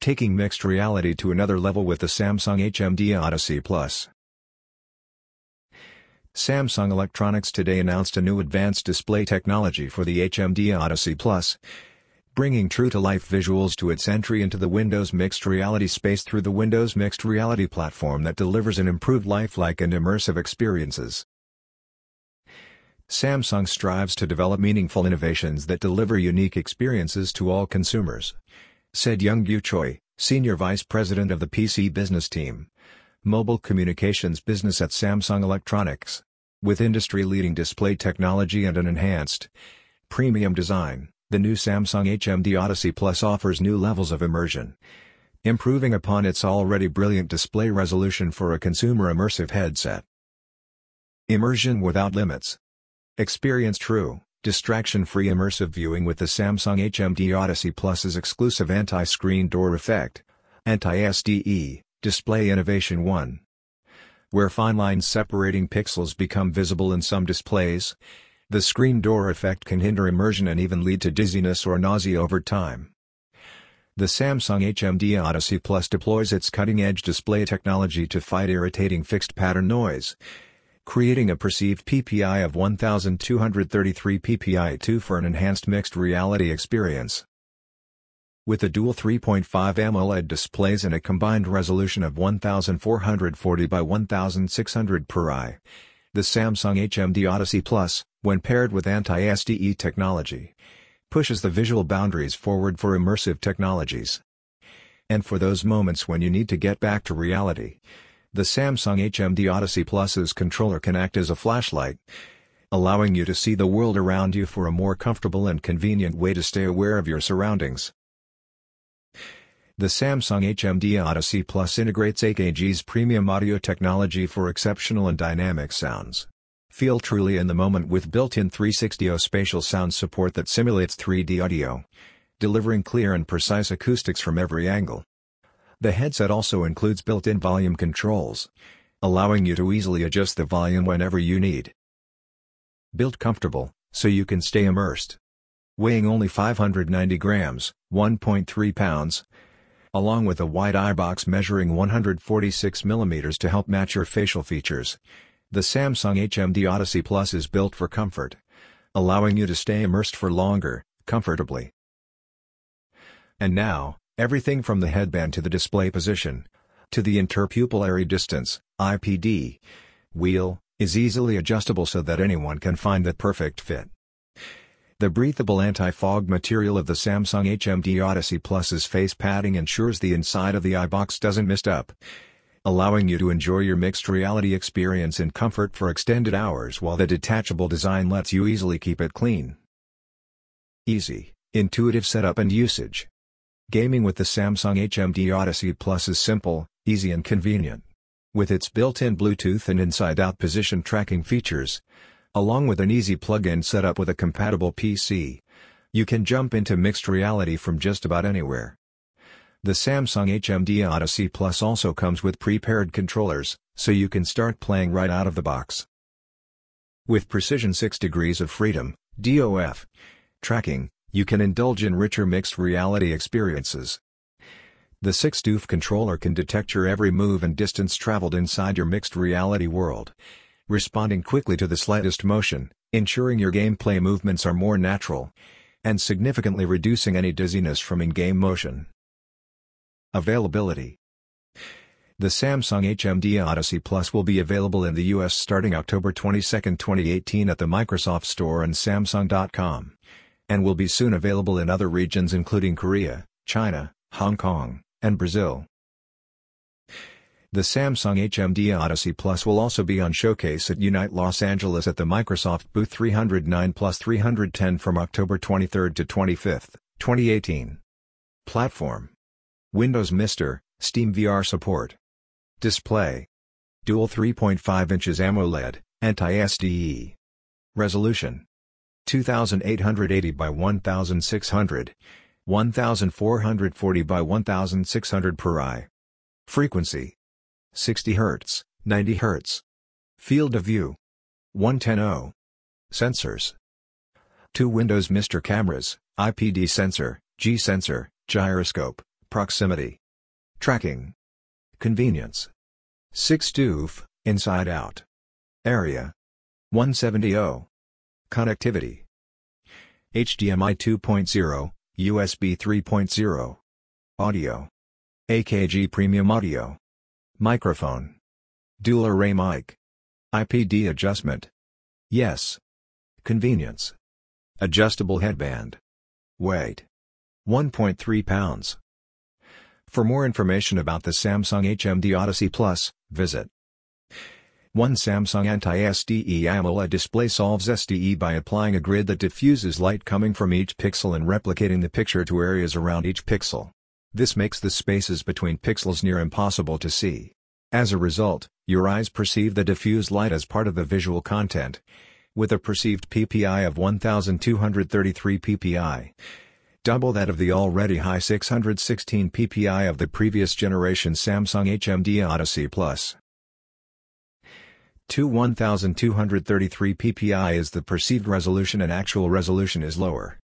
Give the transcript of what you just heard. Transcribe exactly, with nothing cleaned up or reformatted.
taking mixed reality to another level with the Samsung H M D Odyssey Plus. Samsung Electronics today announced a new advanced display technology for the H M D Odyssey Plus, bringing true-to-life visuals to its entry into the Windows Mixed Reality space through the Windows Mixed Reality platform that delivers an improved lifelike and immersive experiences. Samsung strives to develop meaningful innovations that deliver unique experiences to all consumers, said Younggu Choi, Senior Vice President of the P C Business Team, Mobile Communications Business at Samsung Electronics. With industry-leading display technology and an enhanced, premium design, the new Samsung H M D Odyssey Plus offers new levels of immersion, improving upon its already brilliant display resolution for a consumer immersive headset. Immersion without limits. Experience true, distraction-free immersive viewing with the Samsung H M D Odyssey Plus's exclusive anti-screen door effect, anti-S D E, Display Innovation one. Where fine lines separating pixels become visible in some displays, the screen door effect can hinder immersion and even lead to dizziness or nausea over time. The Samsung H M D Odyssey Plus deploys its cutting-edge display technology to fight irritating fixed pattern noise, creating a perceived P P I of one thousand two hundred thirty-three P P I two for an enhanced mixed reality experience. With the dual three point five AMOLED displays and a combined resolution of fourteen forty by sixteen hundred per eye, the Samsung H M D Odyssey Plus, when paired with anti-S D E technology, pushes the visual boundaries forward for immersive technologies. And for those moments when you need to get back to reality, the Samsung H M D Odyssey Plus's controller can act as a flashlight, allowing you to see the world around you for a more comfortable and convenient way to stay aware of your surroundings. The Samsung H M D Odyssey Plus integrates A K G's premium audio technology for exceptional and dynamic sounds. Feel truly in the moment with built-in three sixty O spatial sound support that simulates three D audio, delivering clear and precise acoustics from every angle. The headset also includes built-in volume controls, allowing you to easily adjust the volume whenever you need. Built comfortable, so you can stay immersed. Weighing only five hundred ninety grams, one point three pounds, along with a wide eye box measuring one hundred forty-six millimeters to help match your facial features, the Samsung H M D Odyssey Plus is built for comfort, allowing you to stay immersed for longer, comfortably. And now, everything from the headband to the display position, to the interpupillary distance, I P D, wheel, is easily adjustable so that anyone can find the perfect fit. The breathable anti-fog material of the Samsung H M D Odyssey Plus's face padding ensures the inside of the eye box doesn't mist up, allowing you to enjoy your mixed reality experience in comfort for extended hours while the detachable design lets you easily keep it clean. Easy, intuitive setup and usage. Gaming with the Samsung H M D Odyssey Plus is simple, easy and convenient. With its built-in Bluetooth and inside-out position tracking features, along with an easy plug-in setup with a compatible P C, you can jump into mixed reality from just about anywhere. The Samsung H M D Odyssey Plus also comes with pre-paired controllers, so you can start playing right out of the box. With Precision six degrees of Freedom, D O F, tracking, you can indulge in richer mixed reality experiences. The six D O F controller can detect your every move and distance traveled inside your mixed reality world, responding quickly to the slightest motion, ensuring your gameplay movements are more natural, and significantly reducing any dizziness from in-game motion. Availability. The Samsung H M D Odyssey Plus will be available in the U S starting October twenty-second, twenty eighteen at the Microsoft Store and Samsung dot com, and will be soon available in other regions including Korea, China, Hong Kong, and Brazil. The Samsung H M D Odyssey Plus will also be on showcase at Unite Los Angeles at the Microsoft booth three oh nine plus three ten from October twenty-third to twenty-fifth, twenty eighteen. Platform: Windows Mister, SteamVR support. Display: Dual three point five inches AMOLED, anti-S D E. Resolution: twenty-eight eighty by sixteen hundred, fourteen forty by sixteen hundred per eye. Frequency: sixty hertz, ninety hertz. Field of view: one ten oh. Sensors: two Windows Mister cameras, I P D sensor, G sensor, gyroscope, Proximity. Tracking. Convenience. six doof, inside out. Area. one seventy oh. Connectivity. H D M I two point oh, U S B three point oh. Audio. A K G Premium Audio. Microphone. Dual array mic. I P D adjustment. Yes. Convenience. Adjustable headband. Weight. one point three pounds. For more information about the Samsung H M D Odyssey Plus, visit one Samsung Anti-S D E AMOLED display solves S D E by applying a grid that diffuses light coming from each pixel and replicating the picture to areas around each pixel. This makes the spaces between pixels near impossible to see. As a result, your eyes perceive the diffused light as part of the visual content. With a perceived P P I of one thousand two hundred thirty-three p p i, double that of the already high six hundred sixteen p p i of the previous generation Samsung H M D Odyssey Plus. To one thousand two hundred thirty-three p p i is the perceived resolution and actual resolution is lower.